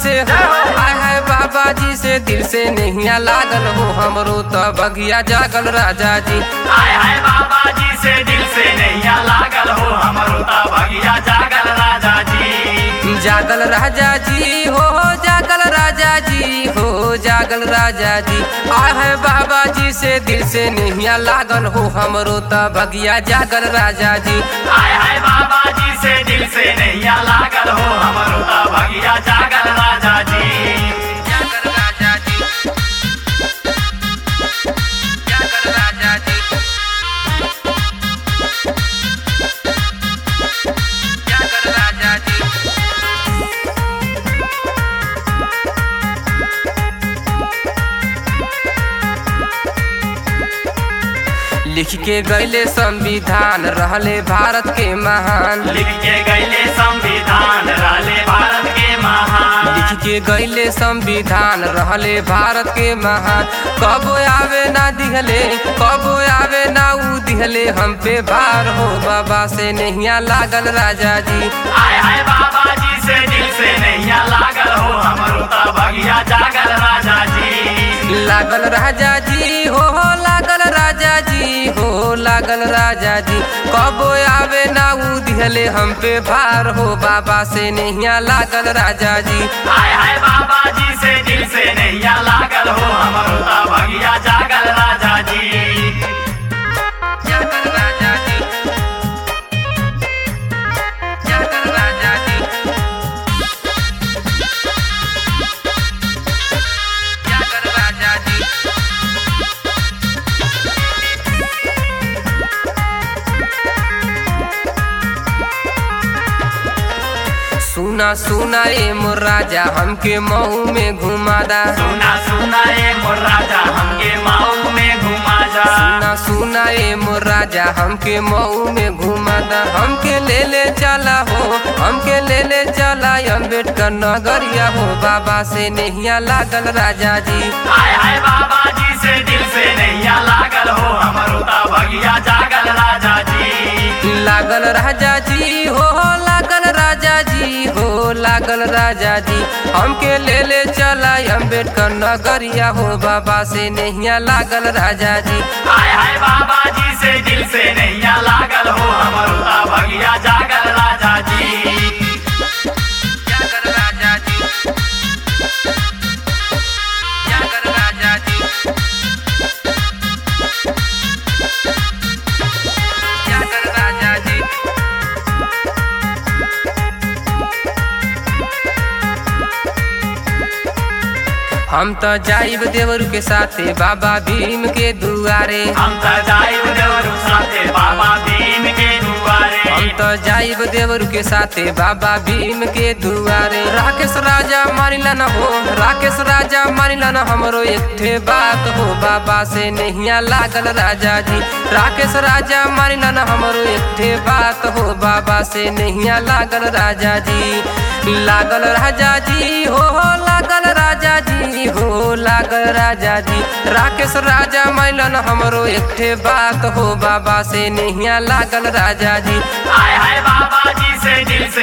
से हो, आय है बाबा जी से दिल से नैया लागल हो हमरो तो बगिया जागल राजा जी। आय हाय बाबा जी से दिल से नैया लागल हो हमरो तो बगिया जागल राजा जी। जागल राजा जी हो, जागल राजा जी हो, जागल राजा जी। आय है बाबा जी से दिल से नैया लागल हो हमरो तो बगिया जागल राजा जी। आय हाय बाबा जी से दिल से नैया लागल हो हमरो तो बगिया जागल राजा जी। जागल राजा जी, जागल राजा जी, जागल राजा जी। लिख के गैले संविधान रहले भारत के महान। लिख के गैले संविधान रहले भारत के महान। लिख के गैले संविधान रहले भारत के महान। कबो आवे ना दिहले, कबो आवे ना ऊ दिहले हम पे भार हो बाबा से नैया लागल राजा जी। आय हाय बाबा जी से दिल से नैया लागल हो हमरो तो बगिया जागल राजा जी। लागल राजा जी हो, लागल राजा जी हो, लागल राजा जी। कबो आवे ना ऊ दिहले हम पे भार हो बाबा से नैया लागल राजा जी। आय हाय बाबा जी से दिल से नैया लागल हो हमरो तो बगिया जागल राजा जी। जागल राजा जी, जागल राजा जी, जागल राजा जी। सुना सुना ए मोर राजा हमके मऊ में घुमादा। सुना सुना ए मोर राजा हमके मऊ में घुमा जा। सुना सुना ए मोर राजा हमके मऊ में घुमादा। हमके ले ले चला हो, हमके ले ले चला अम्बेडकर नगरिया हो बाबा से नैया लागल राजा जी। आय हाय बाबा जी से दिल से नैया लागल हो हमरो तो बगिया जागल राजा जी। लागल राजा जी हो, लागल राजा जी हो, लागल राजा जी। हमके ले ले चला अम्बेडकर नगरिया हो बाबा से नैया लागल राजा जी। आय हाय बाबा जी से दिल से नैया लागल हो हमरो तो बगिया जागल राजा जी। जागल राजा जी, जागल राजा जी, जागल राजा जी। हम तो जाइब देवरू के साथे बाबा भीम के दुआरे। हम तो जाइब देवरू साथे बाबा भीम के दुआरे। हम तो जाइब देवरू के साथे बाबा भीम के दुआरे। राकेश राजा मानिला न हो, राकेश राजा मानिला न हमरो एक ठे बात हो बाबा से नैया लागल राजा जी। राकेश राजा मानिला न हमरो एक ठे बात हो बाबा से नैया लागल राजा जी। लागल राजा जी हो, लागल राजा जी हो, लागल राजा जी। राकेश राजा मानिलन हमरो एक ठे बात हो बाबा से नैया लागल राजा जी। आय हाय बाबा जी से दिल